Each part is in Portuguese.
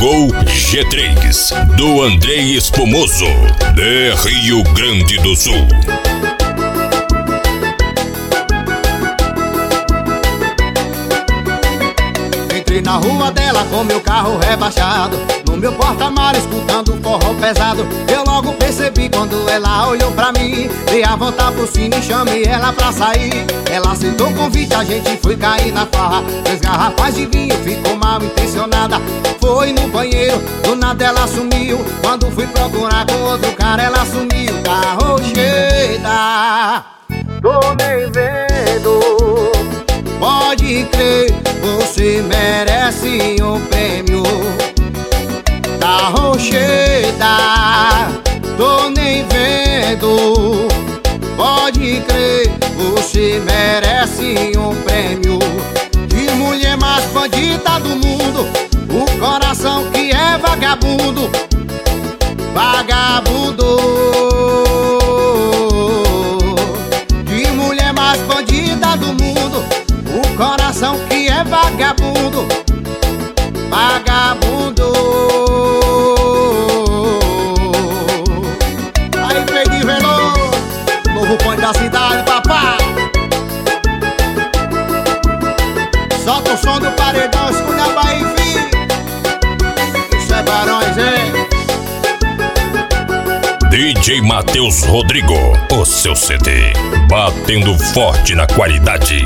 Chegou G3 do Andrei Espumoso, de Rio Grande do Sul. Entrei na rua dela com meu carro rebaixado, no meu porta-malas escutando forró pesado. Eu logo percebi quando ela olhou pra mim, dei a volta por cima e chamei ela pra sair. Ela aceitou o convite, a gente foi cair na farra. 3 garrafas de vinho, ficou mal intencionada. Foi no banheiro, do nada ela sumiu. Quando fui procurar com outro cara, ela sumiu. Tá rocheda, tô nem vendo. Pode crer, você merece um prêmio. Tá rocheda, tô nem vendo. Pode crer, você merece um prêmio. Que mulher mais bandida do mundo, o coração que é vagabundo. Vagabundo. Que mulher mais bandida do mundo, o coração que é vagabundo. Vagabundo. Aí, Pedro Veloso, novo ponto da cidade, papá. Solta o som do paredão, escuta a Bahia, filho. Isso é Barões, hein? DJ Matheus Rodrigo, o seu CD, batendo forte na qualidade.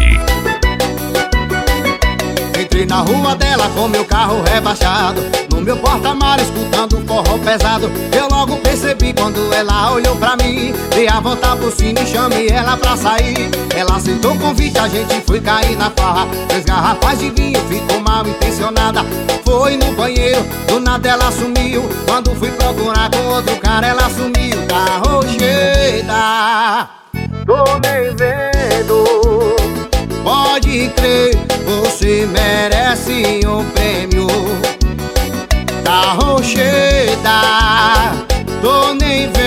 Entrei na rua dela com meu carro rebaixado, no meu porta-malas escutando forró pesado. Eu logo percebi quando ela olhou pra mim, dei a volta por cima e chamei ela pra sair. Ela aceitou o convite, a gente foi cair na farra. 3 garrafas de vinho, ficou mal intencionada. Foi no banheiro, do nada ela sumiu. Quando fui procurar com outro cara, ela sumiu. Tá rocheda, tô nem vendo. Pode crer, você merece um prêmio. Tá rocheda, tô nem vendo.